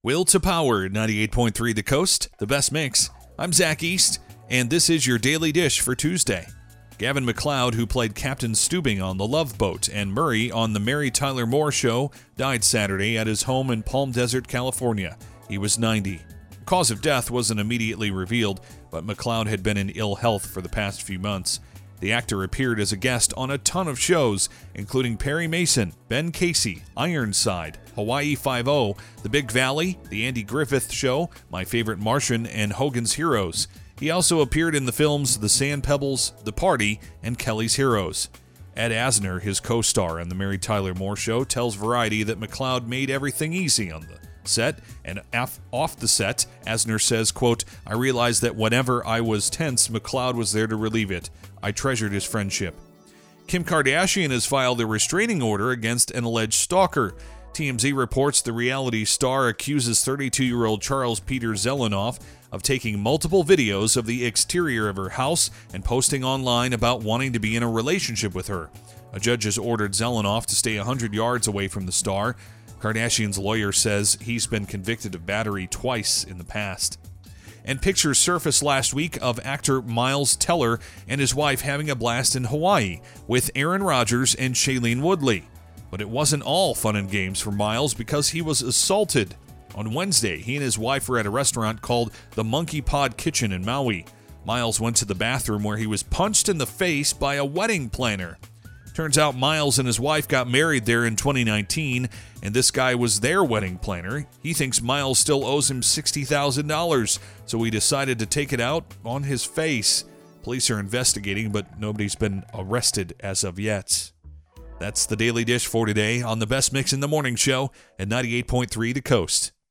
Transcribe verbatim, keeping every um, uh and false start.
Will to Power, ninety-eight point three The Coast, the best mix. I'm Zach East, and this is your Daily Dish for Tuesday. Gavin MacLeod, who played Captain Stubing on The Love Boat and Murray on The Mary Tyler Moore Show, died Saturday at his home in Palm Desert, California. He was ninety. The cause of death wasn't immediately revealed, but MacLeod had been in ill health for the past few months. The actor appeared as a guest on a ton of shows, including Perry Mason, Ben Casey, Ironside, Hawaii Five-O, The Big Valley, The Andy Griffith Show, My Favorite Martian, and Hogan's Heroes. He also appeared in the films The Sand Pebbles, The Party, and Kelly's Heroes. Ed Asner, his co-star on The Mary Tyler Moore Show, tells Variety that MacLeod made everything easy on the set, and off the set, Asner says, quote, I realized that whenever I was tense, MacLeod was there to relieve it. I treasured his friendship. Kim Kardashian has filed a restraining order against an alleged stalker. T M Z reports the reality star accuses thirty-two-year-old Charles Peter Zelenoff of taking multiple videos of the exterior of her house and posting online about wanting to be in a relationship with her. A judge has ordered Zelenoff to stay one hundred yards away from the star. Kardashian's lawyer says he's been convicted of battery twice in the past. And pictures surfaced last week of actor Miles Teller and his wife having a blast in Hawaii with Aaron Rodgers and Shailene Woodley. But it wasn't all fun and games for Miles because he was assaulted. On Wednesday, he and his wife were at a restaurant called the Monkey Pod Kitchen in Maui. Miles went to the bathroom where he was punched in the face by a wedding planner. Turns out Miles and his wife got married there in twenty nineteen, and this guy was their wedding planner. He thinks Miles still owes him sixty thousand dollars, so he decided to take it out on his face. Police are investigating, but nobody's been arrested as of yet. That's the Daily Dish for today on the Best Mix in the Morning Show at ninety-eight point three The Coast.